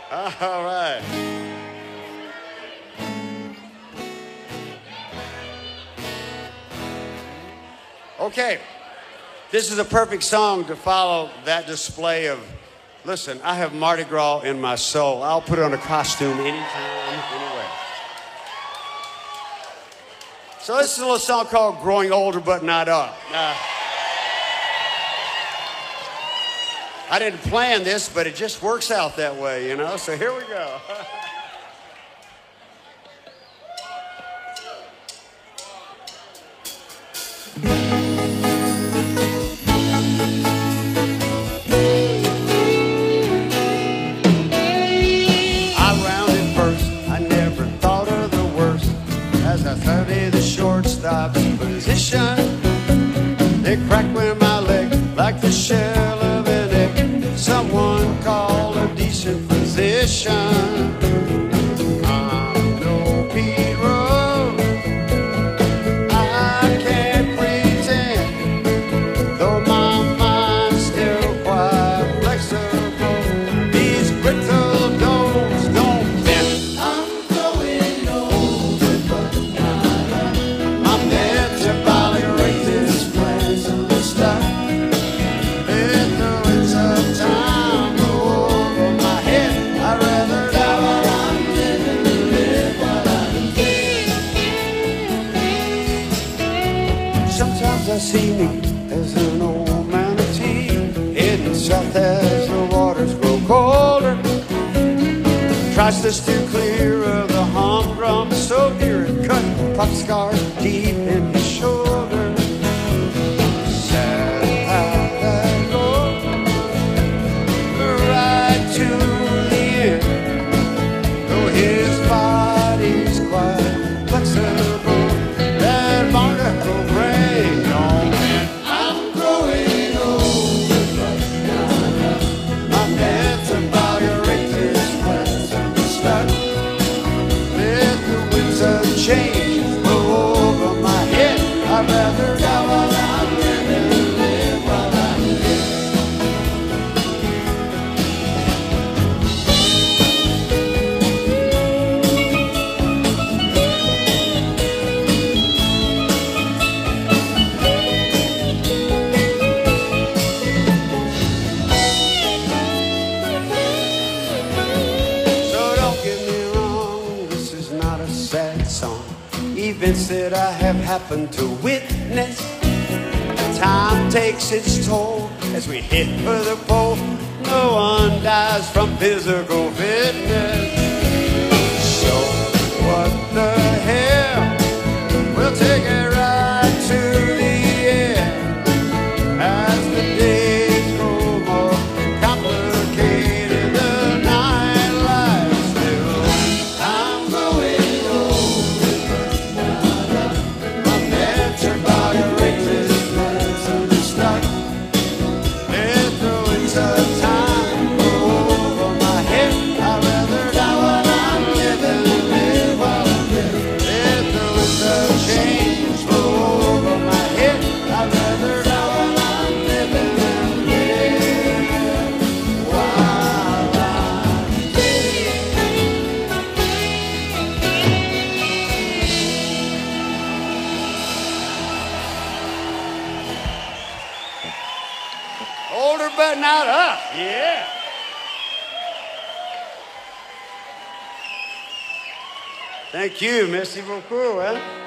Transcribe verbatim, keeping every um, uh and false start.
All right. Okay. This is a perfect song to follow that display of, listen, I have Mardi Gras in my soul. I'll put on a costume anytime, anywhere. So this is a little song called Growing Older But Not Up. Uh, I didn't plan this, but it just works out that way, you know? So here we go. I rounded first. I never thought of the worst as I studied the shortstop's position. They cracked with my leg like the shell of an egg. Someone called a decent physician. I'm no Pete Rose. I can't pretend, though my mind's still quite flexible. These brittle bones don't bend. I'm growing older, but not up. My metabolic rate is presently stuck. In the winds of time go over my head. I'd rather die while I'm living than live while I'm dead. Sometimes I see me as an old manatee heading south as the waters grow colder. Tries to steer clear of the humdrum so near it cut pop scars deep in his shoulder. Sad how that goes, right to the end. Though his body's quite flexible, that barnacle brain don't bend. I'm growing older, but not up. My metabolic rate is presently stuck. Let the winds of change blow over my head. I'd rather die while I'm living than live while I'm dead. So don't get me wrong, this is not a sad song. Events that I have happened to witness. Time takes its toll as we hit for the pole. No one dies from physical fitness. So what the hell? We'll take it right to the end. As the days grow more complicated, the night lies still. I'm growing older, but not up. My metabolic rate is presently stuck. Let the winds of time go over my head. I'd rather die while I'm living than live while I'm dead. Let the winds of change blow over my head. I'd rather die while I'm living than live while I'm dead. Older but not up. Yeah. Thank you, Merci beaucoup, hein?